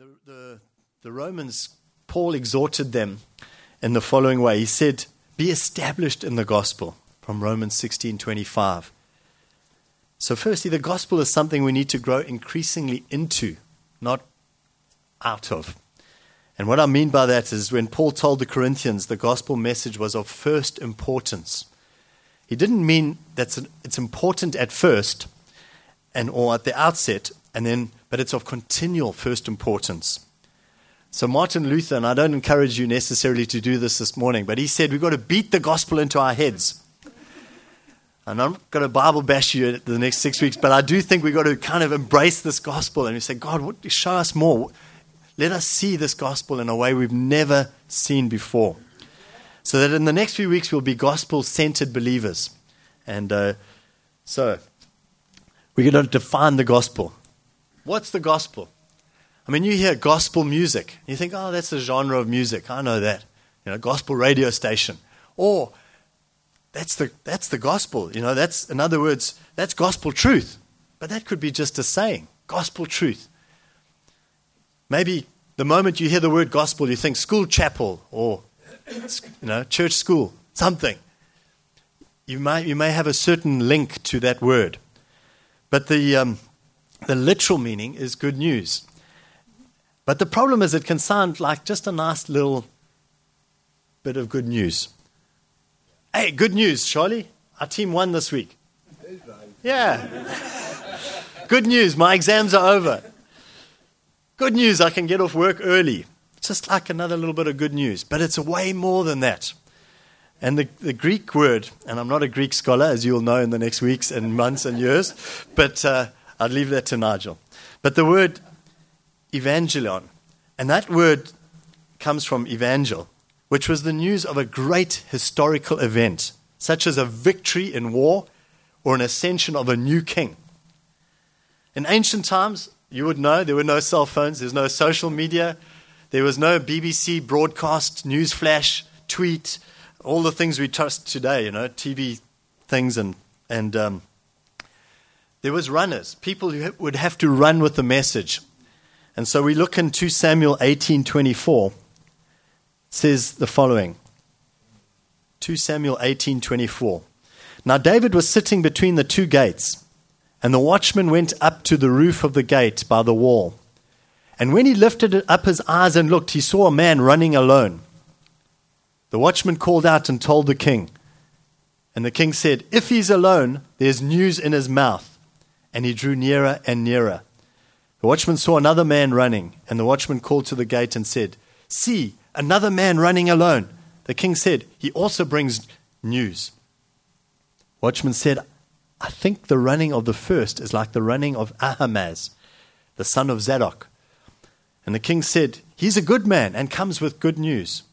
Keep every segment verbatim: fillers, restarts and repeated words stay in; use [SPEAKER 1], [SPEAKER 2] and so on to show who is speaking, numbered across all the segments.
[SPEAKER 1] the, the, the Romans, Paul exhorted them in the following way. He said, be established in the gospel, from Romans sixteen twenty-five. So firstly, the gospel is something we need to grow increasingly into, not out of. And what I mean by that is when Paul told the Corinthians the gospel message was of first importance, he didn't mean that it's important at first and or at the outset, and then, but it's of continual first importance. So Martin Luther, and I don't encourage you necessarily to do this this morning, but he said we've got to beat the gospel into our heads. And I'm not going to Bible bash you the next six weeks, but I do think we've got to kind of embrace this gospel and we say, God, what, show us more. Let us see this gospel in a way we've never seen before. So that in the next few weeks we'll be gospel-centered believers. And uh, so we're going to define the gospel. What's the gospel? I mean, you hear gospel music. You think, oh, that's a genre of music. I know that. You know, gospel radio station. Or that's the that's the gospel. You know, that's, in other words, that's gospel truth. But that could be just a saying, gospel truth. Maybe the moment you hear the word gospel, you think school chapel or, you know, church school, something. You may you may have a certain link to that word. But the um, the literal meaning is good news. But the problem is it can sound like just a nice little bit of good news. Hey, good news, Charlie. Our team won this week. Yeah. Good news, my exams are over. Good news, I can get off work early. Just like another little bit of good news. But it's way more than that. And the, the Greek word, and I'm not a Greek scholar, as you'll know in the next weeks and months and years, but uh, I'd leave that to Nigel. But the word evangelion, and that word comes from evangel, which was the news of a great historical event, such as a victory in war or an ascension of a new king. In ancient times, you would know, there were no cell phones, there's no social media, there was no B B C broadcast, news flash, tweet, all the things we trust today, you know, T V things, and and um, there was runners, people who would have to run with the message. And so we look in Second Samuel eighteen twenty-four. It says the following. Second Samuel eighteen twenty-four. Now David was sitting between the two gates, and the watchman went up to the roof of the gate by the wall. And when he lifted up his eyes and looked, he saw a man running alone. The watchman called out and told the king. And the king said, if he's alone, there's news in his mouth. And he drew nearer and nearer. The watchman saw another man running, and the watchman called to the gate and said, see, another man running alone. The king said, he also brings news. Watchman said, I think the running of the first is like the running of Ahimaaz, the son of Zadok. And the king said, he's a good man and comes with good news.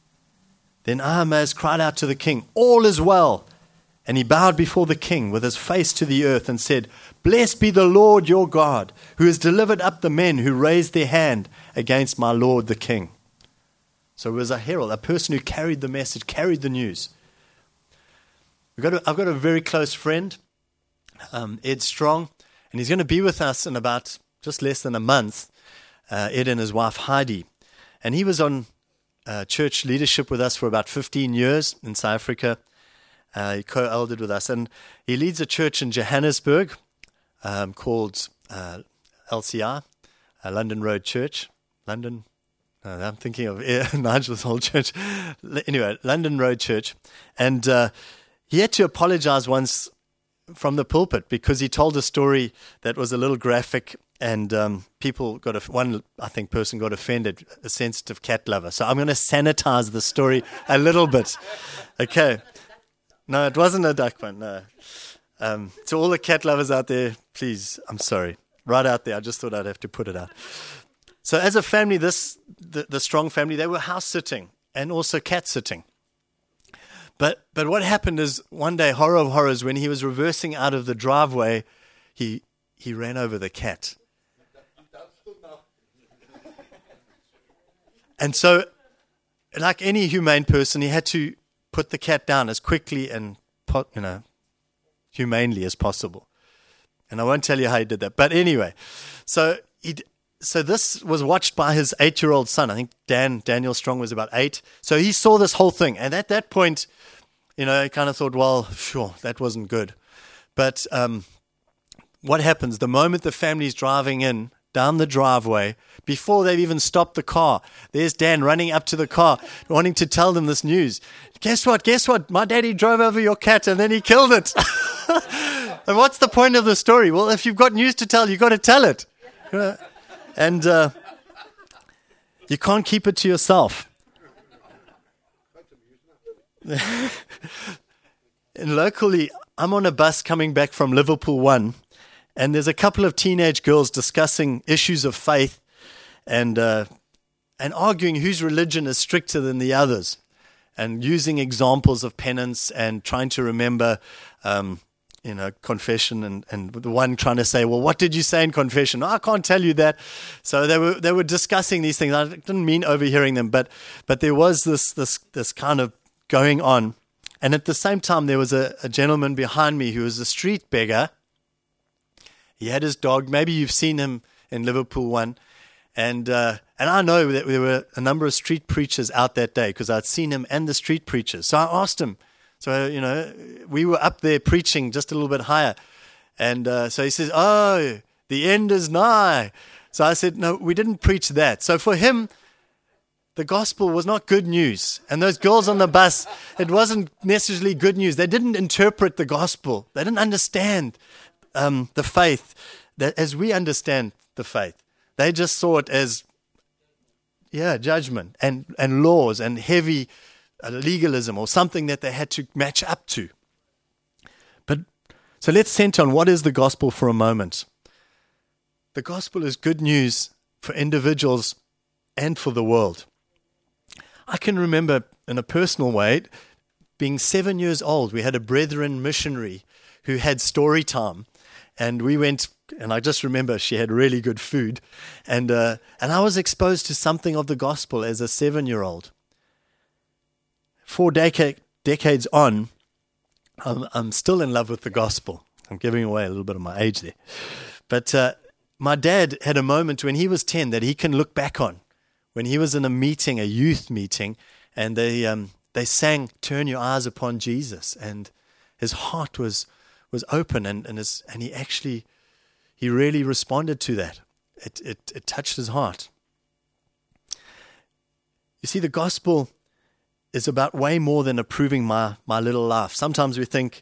[SPEAKER 1] Then Ahimaaz cried out to the king, all is well. And he bowed before the king with his face to the earth and said, blessed be the Lord your God, who has delivered up the men who raised their hand against my lord the king. So it was a herald, a person who carried the message, carried the news. We've got a, I've got a very close friend, um, Ed Strong, and he's going to be with us in about just less than a month, uh, Ed and his wife Heidi. And he was on uh, church leadership with us for about fifteen years in South Africa. Uh, he co-eldered with us, and he leads a church in Johannesburg um, called uh, L C I, uh, London Road Church. London, no, I'm thinking of uh, Nigel's old church. Anyway, London Road Church. And uh, he had to apologize once from the pulpit because he told a story that was a little graphic, and um, people got, a, one, I think, person got offended, a sensitive cat lover. So I'm going to sanitize the story a little bit. Okay. No, it wasn't a duck one, no. Um, to all the cat lovers out there, please, I'm sorry. Right out there, I just thought I'd have to put it out. So as a family, this the, the Strong family, they were house sitting and also cat sitting. But but what happened is one day, horror of horrors, when he was reversing out of the driveway, he he ran over the cat. And so, like any humane person, he had to put the cat down as quickly and, you know, humanely as possible. And I won't tell you how he did that. But anyway, so he so this was watched by his eight-year-old son. I think Dan, Daniel Strong was about eight. So he saw this whole thing. And at that point, you know, I kind of thought, well, sure, that wasn't good. But um, what happens the moment the family's driving in, down the driveway, before they've even stopped the car, there's Dan running up to the car, wanting to tell them this news. Guess what? Guess what? My daddy drove over your cat and then he killed it. And what's the point of the story? Well, if you've got news to tell, you've got to tell it. You know? And uh, you can't keep it to yourself. And locally, I'm on a bus coming back from Liverpool One, and there's a couple of teenage girls discussing issues of faith and uh, and arguing whose religion is stricter than the others, and using examples of penance and trying to remember, um, you know, confession, and, and the one trying to say, well, what did you say in confession? Oh, I can't tell you that. So they were they were discussing these things. I didn't mean overhearing them, but but there was this this this kind of going on. And at the same time, there was a, a gentleman behind me who was a street beggar. He had his dog. Maybe you've seen him in Liverpool One. And uh, and I know that there were a number of street preachers out that day because I'd seen him and the street preachers. So I asked him. So, you know, we were up there preaching just a little bit higher. And uh, so he says, oh, the end is nigh. So I said, no, we didn't preach that. So for him, the gospel was not good news. And those girls on the bus, it wasn't necessarily good news. They didn't interpret the gospel. They didn't understand um, the faith that as we understand the faith. They just saw it as, yeah, judgment and, and laws and heavy uh, legalism or something that they had to match up to. But so let's center on what is the gospel for a moment. The gospel is good news for individuals and for the world. I can remember in a personal way, being seven years old, we had a brethren missionary who had story time. And we went, and I just remember she had really good food. And uh, and I was exposed to something of the gospel as a seven-year-old. Four decade, decades on, I'm, I'm still in love with the gospel. I'm giving away a little bit of my age there. But uh, my dad had a moment when he was ten that he can look back on. When he was in a meeting, a youth meeting, and they um, they sang "Turn Your Eyes Upon Jesus," and his heart was was open, and and his, and he actually he really responded to that. It it it touched his heart. You see, the gospel is about way more than approving my my little life. Sometimes we think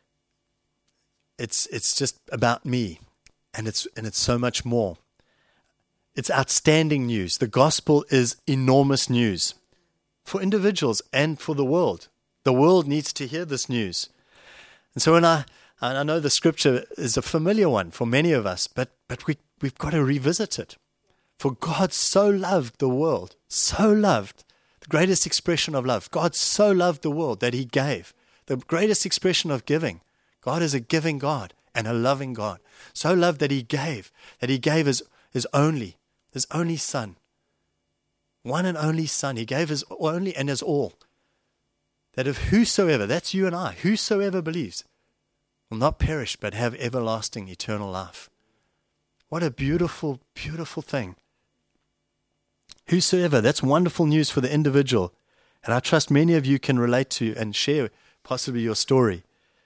[SPEAKER 1] it's it's just about me, and it's and it's so much more. It's outstanding news. The gospel is enormous news for individuals and for the world. The world needs to hear this news. And so when I, I know the scripture is a familiar one for many of us, but, but we, we've got to revisit it. For God so loved the world, so loved, the greatest expression of love. God so loved the world that he gave, the greatest expression of giving. God is a giving God and a loving God. So loved that he gave, that he gave his, his only, his only son, one and only son. He gave his only and his all. That if whosoever, that's you and I, whosoever believes, will not perish but have everlasting eternal life. What a beautiful, beautiful thing. Whosoever, that's wonderful news for the individual. And I trust many of you can relate to and share possibly your story.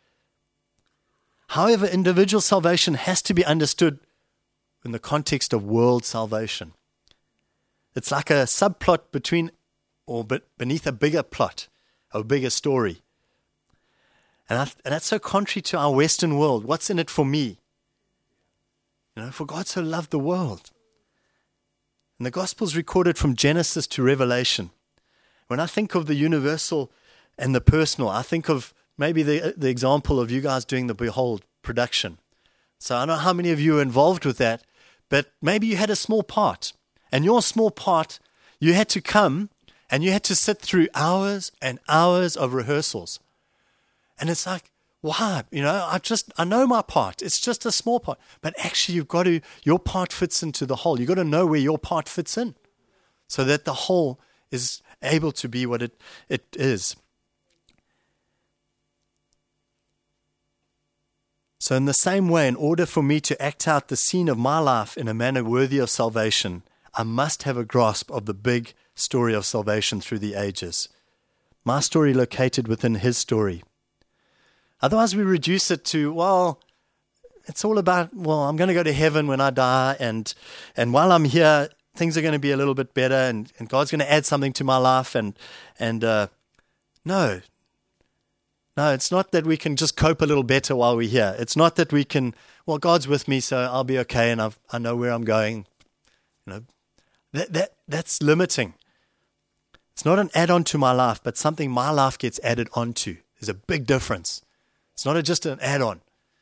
[SPEAKER 1] However, individual salvation has to be understood in the context of world salvation. It's like a subplot between or beneath a bigger plot, a bigger story. And, I, and that's so contrary to our Western world. What's in it for me? You know, for God so loved the world. And the gospel's recorded from Genesis to Revelation. When I think of the universal and the personal, I think of maybe the, the example of you guys doing the Behold production. So I don't know how many of you are involved with that, but maybe you had a small part. And your small part, you had to come and you had to sit through hours and hours of rehearsals. And it's like, why? You know, I just, I know my part. It's just a small part. But actually, you've got to, your part fits into the whole. You've got to know where your part fits in so that the whole is able to be what it, it is. So in the same way, in order for me to act out the scene of my life in a manner worthy of salvation, I must have a grasp of the big story of salvation through the ages. My story located within his story. Otherwise we reduce it to, well, it's all about, well, I'm going to go to heaven when I die, and and while I'm here, things are going to be a little bit better, and, and God's going to add something to my life, and and uh, no, no, it's not that we can just cope a little better while we're here. It's not that we can, well, God's with me, so I'll be okay, and I've, I know where I'm going. You know, that that that's limiting. It's not an add-on to my life, but something my life gets added onto. There's a big difference. It's not a, just an add-on.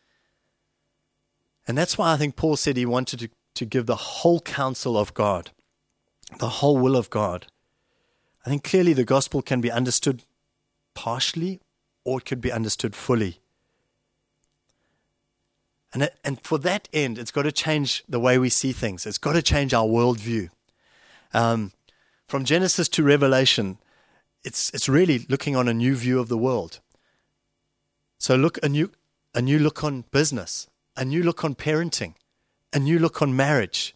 [SPEAKER 1] And that's why I think Paul said he wanted to, to give the whole counsel of God, the whole will of God. I think clearly the gospel can be understood partially, or it could be understood fully. And, it, and for that end, it's got to change the way we see things. It's got to change our worldview. Um, from Genesis to Revelation, it's it's really looking on a new view of the world. So look a new a new look on business, a new look on parenting, a new look on marriage,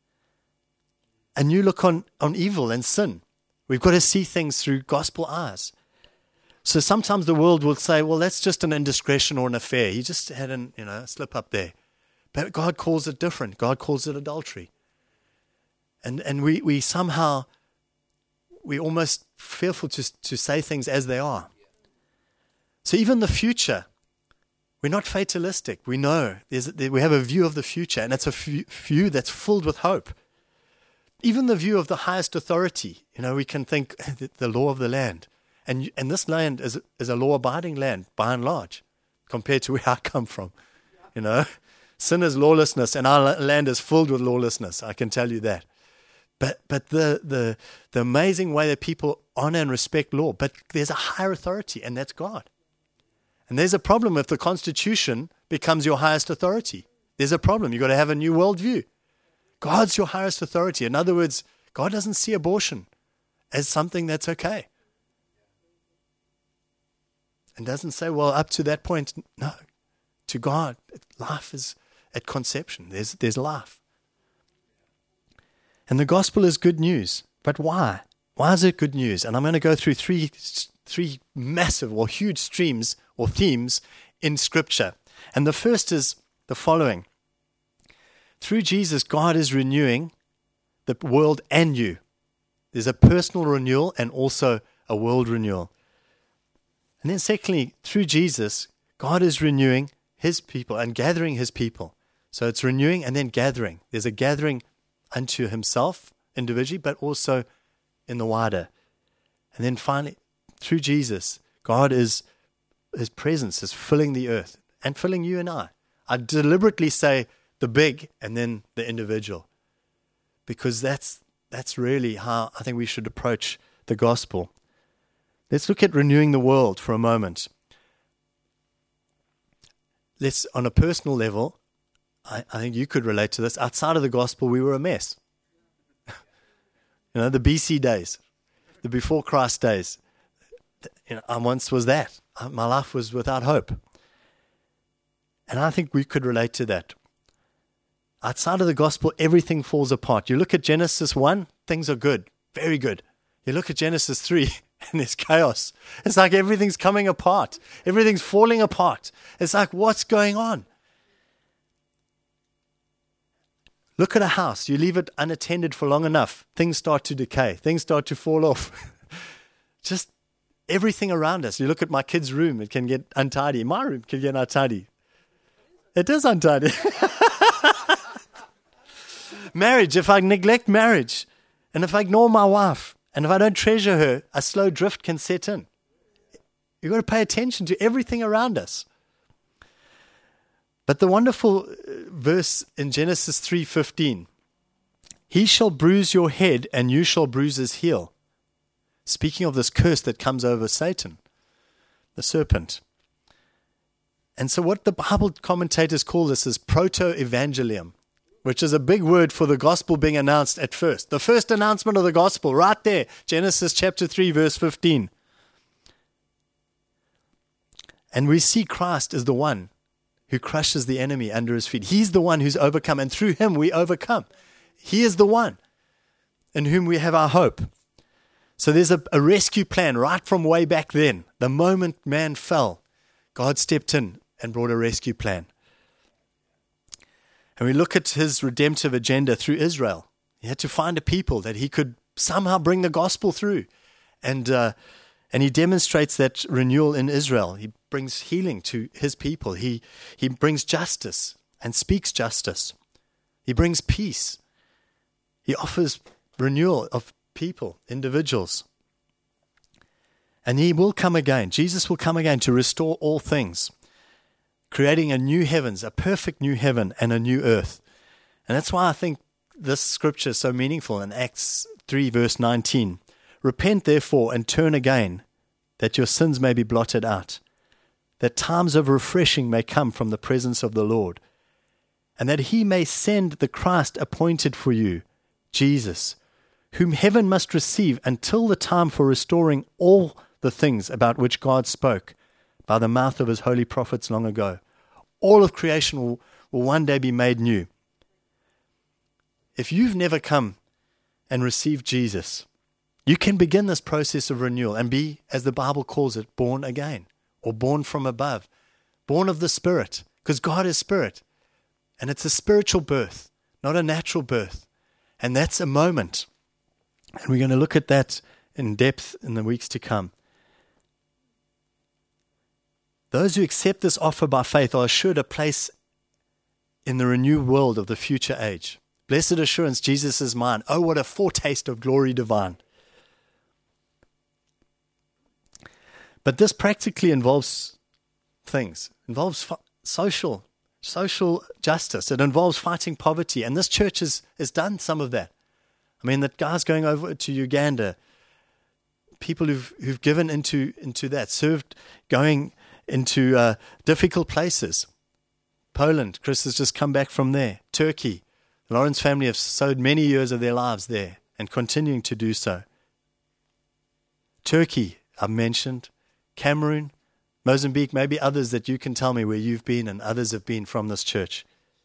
[SPEAKER 1] a new look on, on evil and sin. We've got to see things through gospel eyes. So sometimes the world will say, well, that's just an indiscretion or an affair. He just had an, you know, slip up there. But God calls it different. God calls it adultery. And and we, we somehow, we're almost fearful to, to say things as they are. So even the future, we're not fatalistic. We know, there's, we have a view of the future, and it's a view that's filled with hope. Even the view of the highest authority, you know, we can think the law of the land. And and this land is is a law-abiding land, by and large, compared to where I come from. You know, sin is lawlessness, and our land is filled with lawlessness. I can tell you that. But but the the the amazing way that people honor and respect law, but there's a higher authority, and that's God. And there's a problem if the Constitution becomes your highest authority. There's a problem. You've got to have a new worldview. God's your highest authority. In other words, God doesn't see abortion as something that's okay. And doesn't say, well, up to that point, no. To God, life is at conception. There's there's life. And the gospel is good news. But why? Why is it good news? And I'm going to go through three three massive or huge streams or themes in Scripture. And the first is the following. Through Jesus, God is renewing the world and you. There's a personal renewal and also a world renewal. And then secondly, through Jesus, God is renewing his people and gathering his people. So it's renewing and then gathering. There's a gathering unto himself individually, but also in the wider. And then finally, through Jesus, God is, his presence is filling the earth and filling you and I. I deliberately say the big and then the individual, because that's that's really how I think we should approach the gospel. Let's look at renewing the world for a moment. Let's, on a personal level, I, I think you could relate to this. Outside of the gospel, we were a mess. You know, the B C days, the before Christ days. You know, I once was that. My life was without hope. And I think we could relate to that. Outside of the gospel, everything falls apart. You look at Genesis one, things are good, very good. You look at Genesis three, and there's chaos. It's like everything's coming apart. Everything's falling apart. It's like, what's going on? Look at a house. You leave it unattended for long enough, things start to decay. Things start to fall off. Just everything around us. You look at my kid's room, it can get untidy. My room can get untidy. It is untidy. Marriage, if I neglect marriage, and if I ignore my wife, and if I don't treasure her, a slow drift can set in. You've got to pay attention to everything around us. But the wonderful verse in Genesis three fifteen, he shall bruise your head and you shall bruise his heel. Speaking of this curse that comes over Satan, the serpent. And so what the Bible commentators call this is proto-evangelium, which is a big word for the gospel being announced at first. The first announcement of the gospel, right there, Genesis chapter three, verse fifteen. And we see Christ as the one who crushes the enemy under his feet. He's the one who's overcome, and through him we overcome. He is the one in whom we have our hope. So there's a, a rescue plan right from way back then. The moment man fell, God stepped in and brought a rescue plan. And we look at his redemptive agenda through Israel. He had to find a people that he could somehow bring the gospel through. And uh, and he demonstrates that renewal in Israel. He brings healing to his people. He, he brings justice and speaks justice. He brings peace. He offers renewal of people, individuals. And he will come again. Jesus will come again to restore all things, creating a new heavens, a perfect new heaven and a new earth. And that's why I think this scripture is so meaningful in Acts three, verse nineteen. Repent, therefore, and turn again, that your sins may be blotted out, that times of refreshing may come from the presence of the Lord, and that he may send the Christ appointed for you, Jesus, whom heaven must receive until the time for restoring all the things about which God spoke by the mouth of his holy prophets long ago. All of creation will, will one day be made new. If you've never come and received Jesus, you can begin this process of renewal and be, as the Bible calls it, born again, or born from above, born of the Spirit, because God is Spirit. And it's a spiritual birth, not a natural birth. And that's a moment. And we're going to look at that in depth in the weeks to come. Those who accept this offer by faith are assured a place in the renewed world of the future age. Blessed assurance, Jesus is mine. Oh, what a foretaste of glory divine. But this practically involves things. It involves fo- social, social justice. It involves fighting poverty. And this church has, has done some of that. I mean, that guys going over to Uganda, people who've who've given into into that, served, going into uh, difficult places. Poland, Chris has just come back from there. Turkey, the Lawrence family have sowed many years of their lives there and continuing to do so. Turkey, I've mentioned. Cameroon, Mozambique, maybe others that you can tell me where you've been and others have been from this church.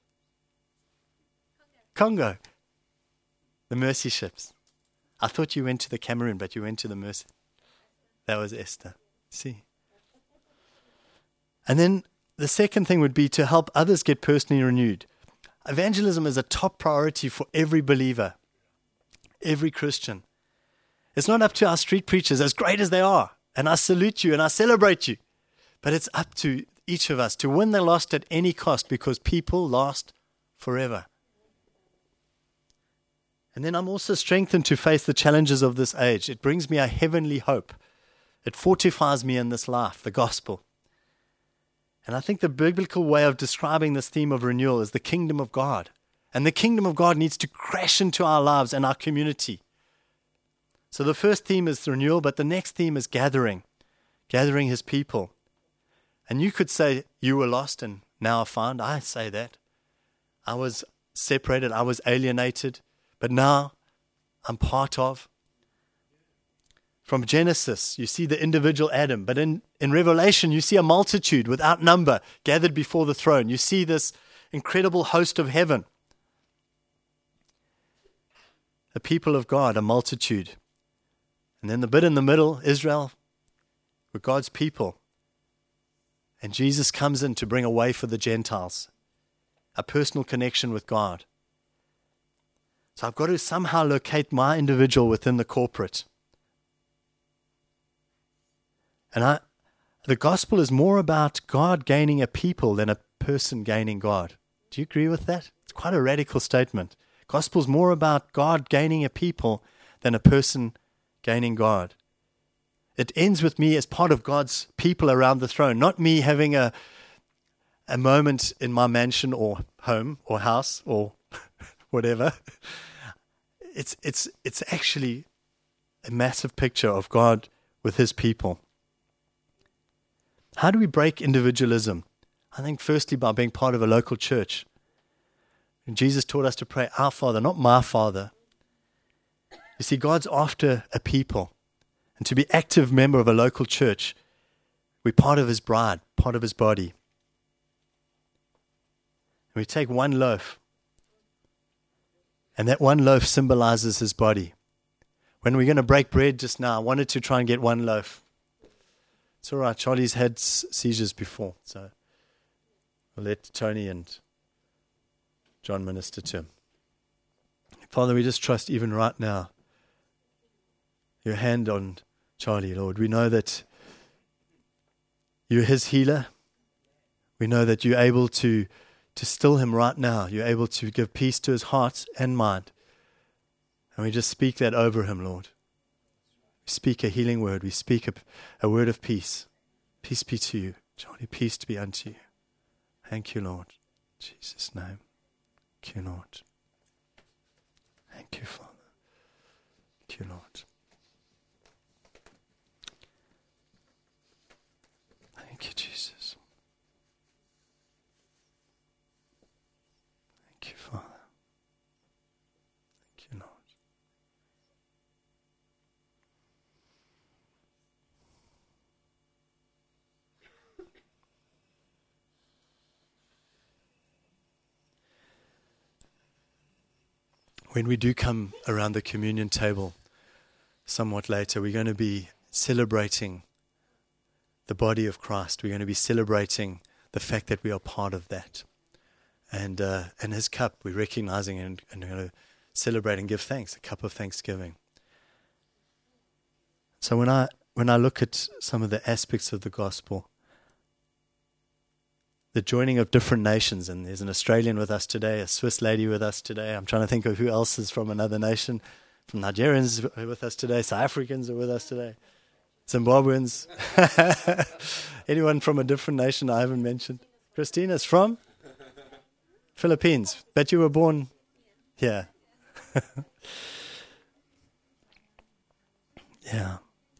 [SPEAKER 1] Congo. Congo. The Mercy ships. I thought you went to the Cameroon, but you went to the Mercy. That was Esther. See. And then the second thing would be to help others get personally renewed. Evangelism is a top priority for every believer, every Christian. It's not up to our street preachers, as great as they are, and I salute you and I celebrate you, but it's up to each of us to win the lost at any cost, because people last forever. And then I'm also strengthened to face the challenges of this age. It brings me a heavenly hope. It fortifies me in this life, the gospel. And I think the biblical way of describing this theme of renewal is the kingdom of God. And the kingdom of God needs to crash into our lives and our community. So the first theme is renewal, but the next theme is gathering, gathering his people. And you could say you were lost and now are found. I say that. I was separated, I was alienated, but now I'm part of. From Genesis, you see the individual Adam, but in, in Revelation, you see a multitude without number gathered before the throne. You see this incredible host of heaven. The people of God, a multitude. And then the bit in the middle, Israel, were God's people. And Jesus comes in to bring a way for the Gentiles, a personal connection with God. So I've got to somehow locate my individual within the corporate. And I, the gospel is more about God gaining a people than a person gaining God. Do you agree with that? It's quite a radical statement. Gospel is more about God gaining a people than a person gaining God. It ends with me as part of God's people around the throne, not me having a a moment in my mansion or home or house or whatever. It's it's it's actually a massive picture of God with his people. How do we break individualism? I think firstly by being part of a local church. And Jesus taught us to pray, our Father, not my Father. You see, God's after a people. And to be active member of a local church, we're part of his bride, part of his body. And we take one loaf. And that one loaf symbolizes his body. When we're going to break bread just now, I wanted to try and get one loaf. It's all right. Charlie's had seizures before, so I'll let Tony and John minister to him. Father, we just trust even right now your hand on Charlie, Lord. We know that you're his healer. We know that you're able to, to still him right now. You're able to give peace to his heart and mind. And we just speak that over him, Lord. We speak a healing word. We speak a, a word of peace. Peace be to you, Charlie. Peace to be unto you. Thank you, Lord. In Jesus' name. Thank you, Lord. Thank you, Father. Thank you, Lord. Thank you, Jesus. Thank you, Father. Thank you, Lord. When we do come around the communion table somewhat later, we're going to be celebrating the body of Christ. We're going to be celebrating the fact that we are part of that. And uh, and his cup, we're recognizing and, and we're going to celebrate and give thanks, a cup of thanksgiving. So when I when I look at some of the aspects of the gospel, the joining of different nations, and there's an Australian with us today, a Swiss lady with us today. I'm trying to think of who else is from another nation. From Nigerians are with us today, South Africans are with us today, Zimbabweans. Anyone from a different nation I haven't mentioned? Christina's from? Philippines. Bet you were born here. Yeah.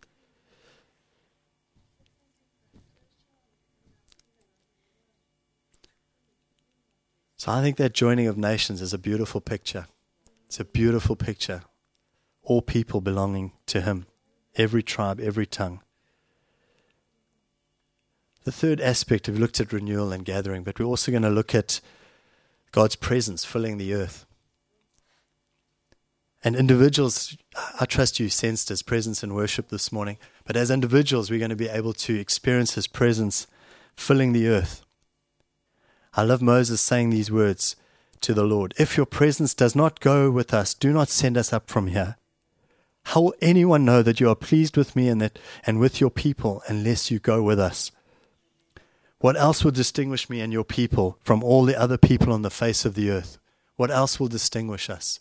[SPEAKER 1] So I think that joining of nations is a beautiful picture. It's a beautiful picture. All people belonging to him. Every tribe, every tongue. The third aspect, we've looked at renewal and gathering, but we're also going to look at God's presence filling the earth. And individuals, I trust you sensed his presence in worship this morning, but as individuals, we're going to be able to experience his presence filling the earth. I love Moses saying these words to the Lord. If your presence does not go with us, do not send us up from here. How will anyone know that you are pleased with me and that and with your people unless you go with us? What else will distinguish me and your people from all the other people on the face of the earth? What else will distinguish us?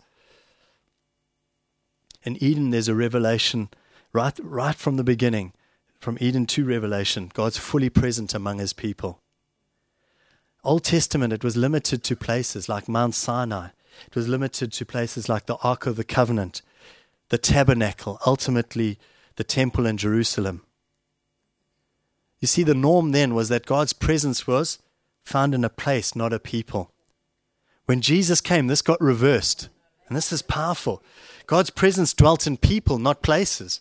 [SPEAKER 1] In Eden, there's a revelation right, right from the beginning, from Eden to Revelation. God's fully present among his people. Old Testament, it was limited to places like Mount Sinai. It was limited to places like the Ark of the Covenant, the tabernacle, ultimately the temple in Jerusalem. You see, the norm then was that God's presence was found in a place, not a people. When Jesus came, this got reversed. And this is powerful. God's presence dwelt in people, not places.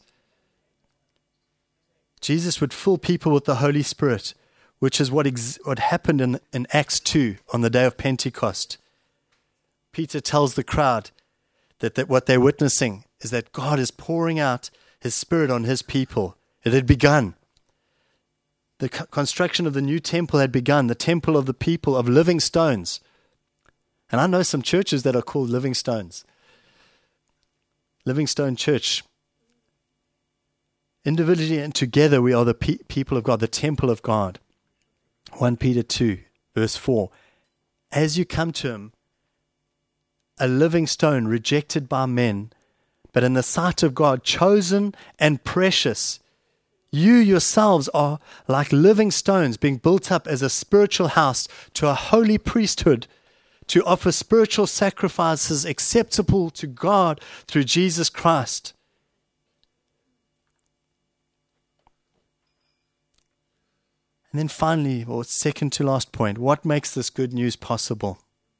[SPEAKER 1] Jesus would fill people with the Holy Spirit, which is what ex- what happened in, in Acts two on the day of Pentecost. Peter tells the crowd that, that what they're witnessing is that God is pouring out his Spirit on his people. It had begun. The co- construction of the new temple had begun, the temple of the people of living stones. And I know some churches that are called Living Stones. Living Stone Church. Individually and together we are the pe- people of God, the temple of God. First Peter two, verse four. As you come to him, a living stone rejected by men, but in the sight of God, chosen and precious. You yourselves are like living stones being built up as a spiritual house to a holy priesthood, to offer spiritual sacrifices acceptable to God through Jesus Christ. And then finally, or second to last point, what makes this good news possible?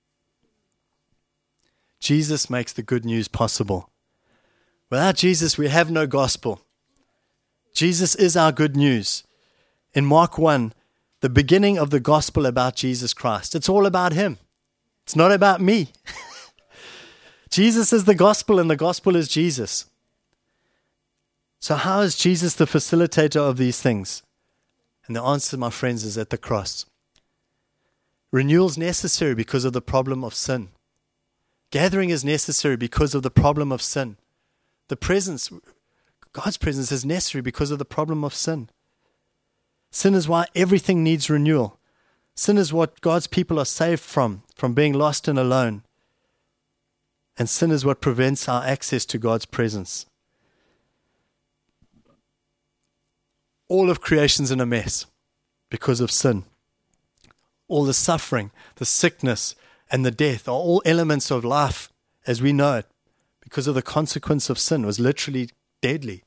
[SPEAKER 1] Jesus makes the good news possible. Without Jesus, we have no gospel. Jesus is our good news. In Mark one, the beginning of the gospel about Jesus Christ, it's all about him. It's not about me. Jesus is the gospel, and the gospel is Jesus. So how is Jesus the facilitator of these things? And the answer, my friends, is at the cross. Renewal is necessary because of the problem of sin. Gathering is necessary because of the problem of sin. The presence, God's presence is necessary because of the problem of sin. Sin is why everything needs renewal. Sin is what God's people are saved from, from being lost and alone. And sin is what prevents our access to God's presence. All of creation's in a mess because of sin. All the suffering, the sickness, and the death are all elements of life as we know it because of the consequence of sin. It was literally deadly.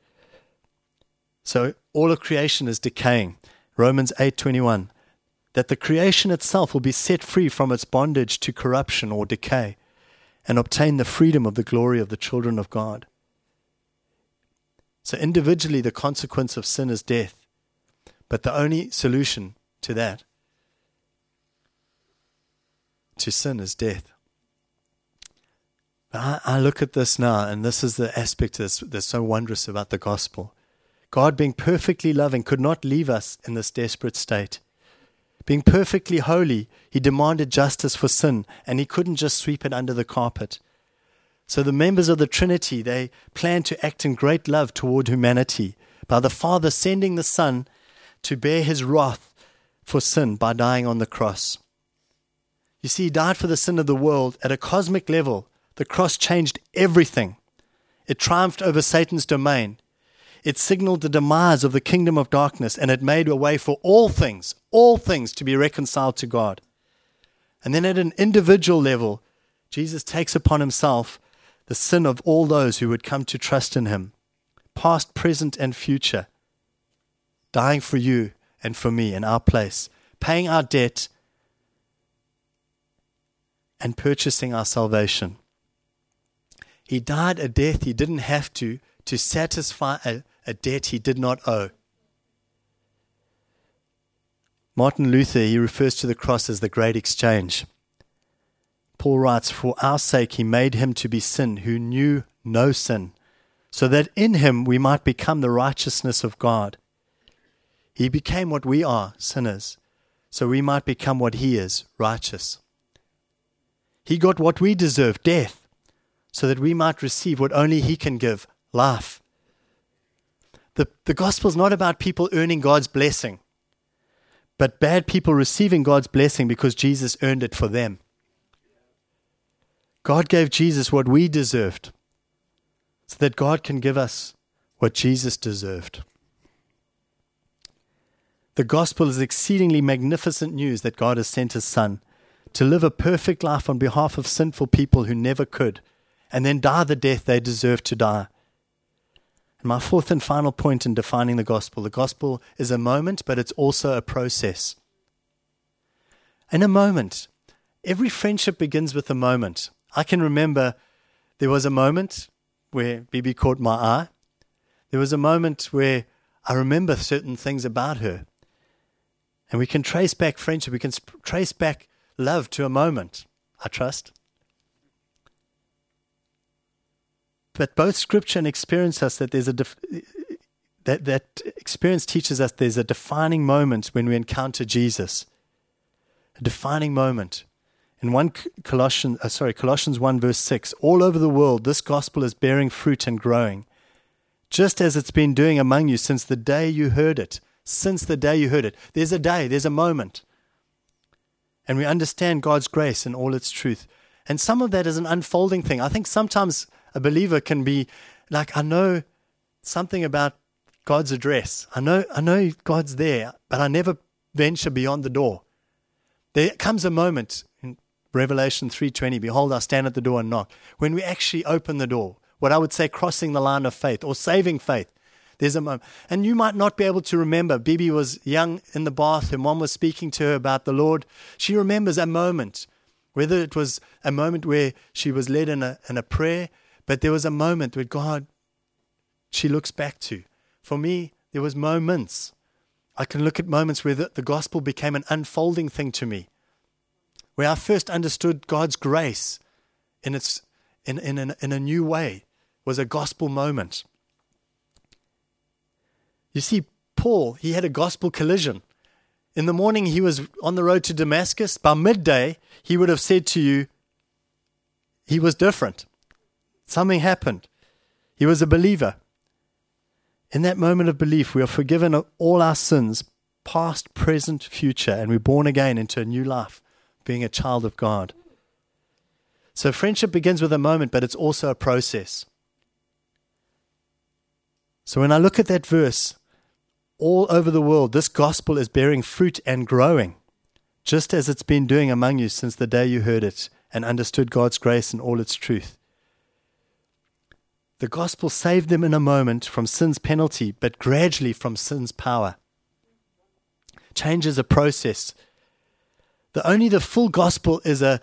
[SPEAKER 1] So all of creation is decaying. Romans eight twenty-one, that the creation itself will be set free from its bondage to corruption or decay and obtain the freedom of the glory of the children of God. So individually, the consequence of sin is death. But the only solution to that, to sin, is death. But I, I look at this now, and this is the aspect that's, that's so wondrous about the gospel. God, being perfectly loving, could not leave us in this desperate state. Being perfectly holy, he demanded justice for sin, and he couldn't just sweep it under the carpet. So the members of the Trinity, they planned to act in great love toward humanity by the Father sending the Son to bear his wrath for sin by dying on the cross. You see, he died for the sin of the world at a cosmic level. The cross changed everything. It triumphed over Satan's domain. It signaled the demise of the kingdom of darkness, and it made a way for all things, all things to be reconciled to God. And then at an individual level, Jesus takes upon himself the sin of all those who would come to trust in him, past, present, and future, dying for you and for me in our place, paying our debt and purchasing our salvation. He died a death he didn't have to, to satisfy a, a debt he did not owe. Martin Luther, he refers to the cross as the great exchange. Paul writes, for our sake he made him to be sin who knew no sin, so that in him we might become the righteousness of God. He became what we are, sinners, so we might become what he is, righteous. He got what we deserve, death, so that we might receive what only he can give, life. The, the gospel is not about people earning God's blessing, but bad people receiving God's blessing because Jesus earned it for them. God gave Jesus what we deserved so that God can give us what Jesus deserved. The gospel is exceedingly magnificent news that God has sent his Son to live a perfect life on behalf of sinful people who never could, and then die the death they deserve to die. And my fourth and final point in defining the gospel, the gospel is a moment, but it's also a process. In a moment, every friendship begins with a moment. I can remember there was a moment where Bibi caught my eye. There was a moment where I remember certain things about her. And we can trace back friendship. We can sp- trace back love to a moment, I trust. But both Scripture and experience us that there's a def- that that experience teaches us there's a defining moment when we encounter Jesus. A defining moment. In one Colossians, uh, sorry, Colossians one verse six, all over the world, this gospel is bearing fruit and growing, just as it's been doing among you since the day you heard it. Since the day you heard it. There's a day, there's a moment. And we understand God's grace and all its truth. And some of that is an unfolding thing. I think sometimes a believer can be like, I know something about God's address. I know, I know God's there, but I never venture beyond the door. There comes a moment in Revelation three twenty, behold, I stand at the door and knock. When we actually open the door, what I would say crossing the line of faith or saving faith, there's a moment. And you might not be able to remember. Bibi was young in the bath and one was speaking to her about the Lord. She remembers a moment, whether it was a moment where she was led in a, in a prayer, but there was a moment where God, she looks back to. For me, there was moments. I can look at moments where the, the gospel became an unfolding thing to me. where I first understood God's grace in its in in in, in a new way, was a gospel moment. You see, Paul, he had a gospel collision. In the morning, he was on the road to Damascus. By midday, he would have said to you, he was different. Something happened. He was a believer. In that moment of belief, we are forgiven of all our sins, past, present, future, and we're born again into a new life, being a child of God. So friendship begins with a moment, but it's also a process. So when I look at that verse, all over the world, this gospel is bearing fruit and growing, just as it's been doing among you since the day you heard it and understood God's grace and all its truth. The gospel saved them in a moment from sin's penalty, but gradually from sin's power. Change is a process. The only the full gospel is a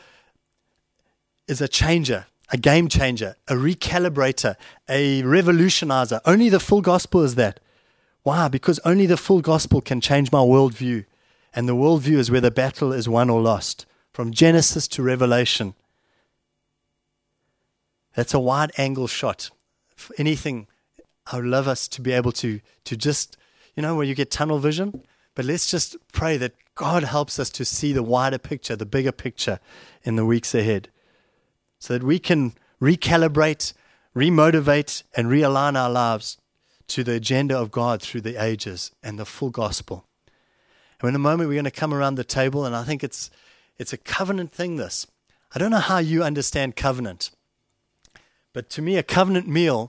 [SPEAKER 1] is a changer, a game changer, a recalibrator, a revolutionizer. Only the full gospel is that. Why? Because only the full gospel can change my worldview. And the worldview is where the battle is won or lost. From Genesis to Revelation. That's a wide angle shot. For anything, I would love us to be able to, to just, you know, where you get tunnel vision. But let's just pray that God helps us to see the wider picture, the bigger picture in the weeks ahead. So that we can recalibrate, remotivate, and realign our lives to the agenda of God through the ages and the full gospel. And in a moment we're going to come around the table, and I think it's it's a covenant thing, this. I don't know how you understand covenant, but to me a covenant meal,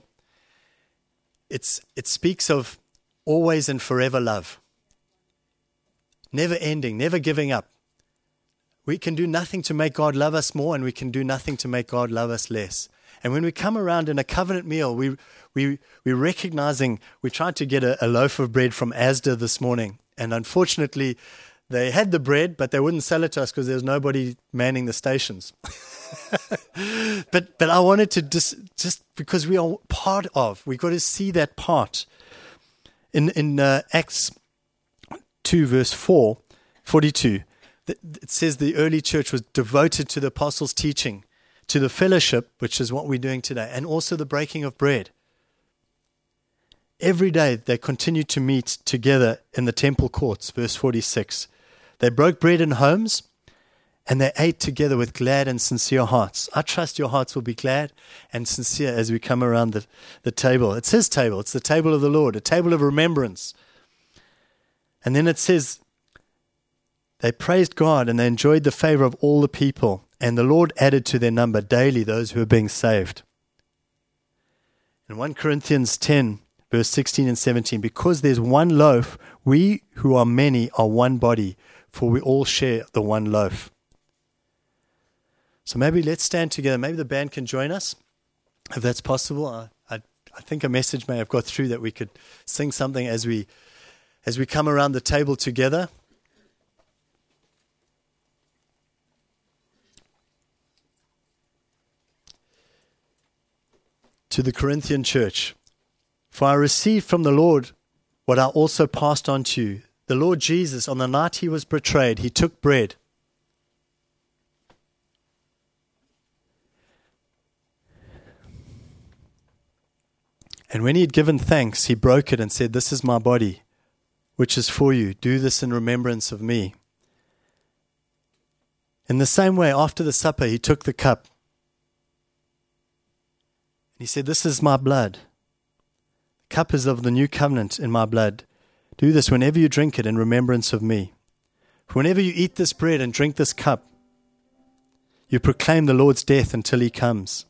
[SPEAKER 1] it's it speaks of always and forever love. Never ending, never giving up. We can do nothing to make God love us more, and we can do nothing to make God love us less. And when we come around in a covenant meal, we, we, we're recognizing, we tried to get a, a loaf of bread from Asda this morning. And unfortunately, they had the bread, but they wouldn't sell it to us because there was nobody manning the stations. but but I wanted to just, just because we are part of, we've got to see that part. In, in uh, Acts two, verse four, forty-two, it says the early church was devoted to the apostles' teaching, to the fellowship, which is what we're doing today, and also the breaking of bread. Every day they continued to meet together in the temple courts, verse forty-six. They broke bread in homes, and they ate together with glad and sincere hearts. I trust your hearts will be glad and sincere as we come around the, the table. It's his table. It's the table of the Lord, a table of remembrance. And then it says, they praised God and they enjoyed the favor of all the people. And the Lord added to their number daily those who were being saved. In First Corinthians ten, verse sixteen and seventeen, because there's one loaf, we who are many are one body, for we all share the one loaf. So maybe let's stand together. Maybe the band can join us, if that's possible. I, I, I think a message may have got through that we could sing something as we as we come around the table together. To the Corinthian church, for I received from the Lord what I also passed on to you. The Lord Jesus, on the night he was betrayed, he took bread. And when he had given thanks, he broke it and said, "This is my body, which is for you. Do this in remembrance of me." In the same way, after the supper, he took the cup. He said, "This is my blood. The cup is of the new covenant in my blood. Do this whenever you drink it in remembrance of me. For whenever you eat this bread and drink this cup, you proclaim the Lord's death until he comes.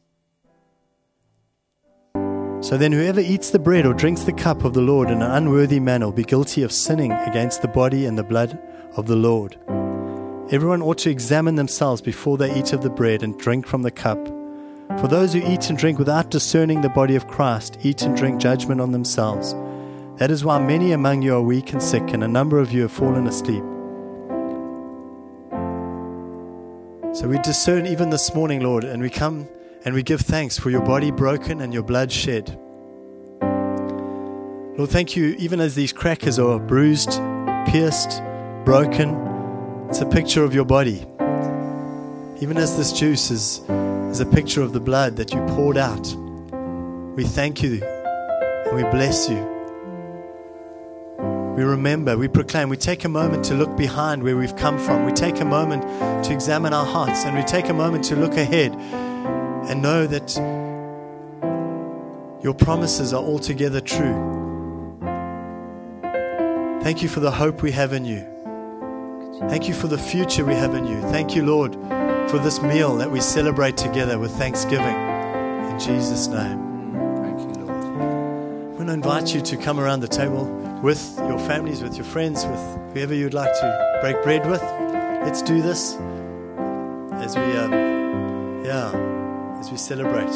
[SPEAKER 1] So then whoever eats the bread or drinks the cup of the Lord in an unworthy manner will be guilty of sinning against the body and the blood of the Lord. Everyone ought to examine themselves before they eat of the bread and drink from the cup. For those who eat and drink without discerning the body of Christ eat and drink judgment on themselves. That is why many among you are weak and sick, and a number of you have fallen asleep." So we discern even this morning, Lord, and we come and we give thanks for your body broken and your blood shed. Lord, thank you, even as these crackers are bruised, pierced, broken, it's a picture of your body. Even as this juice is, is a picture of the blood that you poured out, we thank you and we bless you. We remember, we proclaim, we take a moment to look behind where we've come from. We take a moment to examine our hearts, and we take a moment to look ahead and know that your promises are altogether true. Thank you for the hope we have in you. Thank you for the future we have in you. Thank you, Lord, for this meal that we celebrate together with thanksgiving. In Jesus' name.
[SPEAKER 2] Thank you, Lord.
[SPEAKER 1] I'm going to invite you to come around the table with your families, with your friends, with whoever you'd like to break bread with. Let's do this as we, um, yeah, as we celebrate.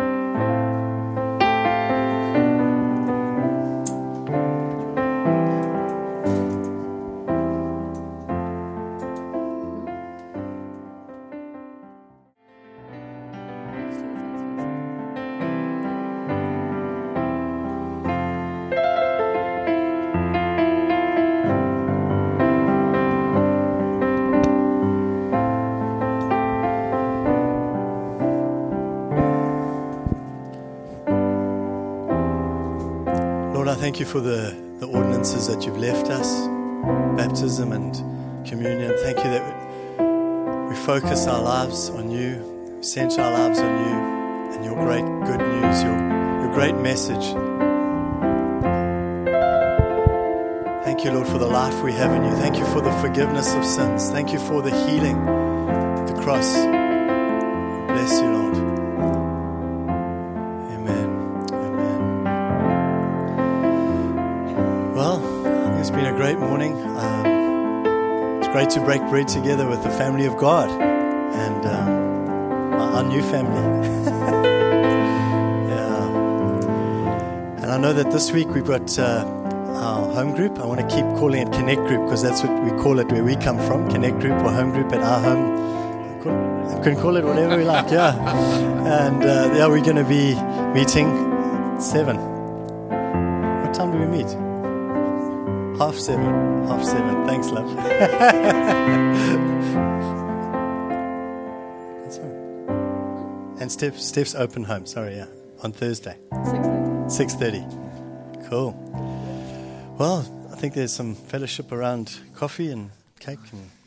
[SPEAKER 1] Thank you for the, the ordinances that you've left us, baptism and communion. Thank you that we focus our lives on you, we center our lives on you and your great good news, your, your great message. Thank you, Lord, for the life we have in you. Thank you for the forgiveness of sins. Thank you for the healing at the cross. Bless you, Lord. It's been a great morning. Um, it's great to break bread together with the family of God and um, our, our new family. Yeah. And I know that this week we've got uh, our home group. I want to keep calling it Connect Group because that's what we call it where we come from. Connect Group or home group at our home. I can call it whatever we like, yeah. And uh, yeah, we're going to be meeting at seven. What time do we meet? Half seven. Half seven. Thanks, love. And Steph, Steph's open home. Sorry, yeah. On Thursday. six thirty. Cool. Well, I think there's some fellowship around coffee and cake and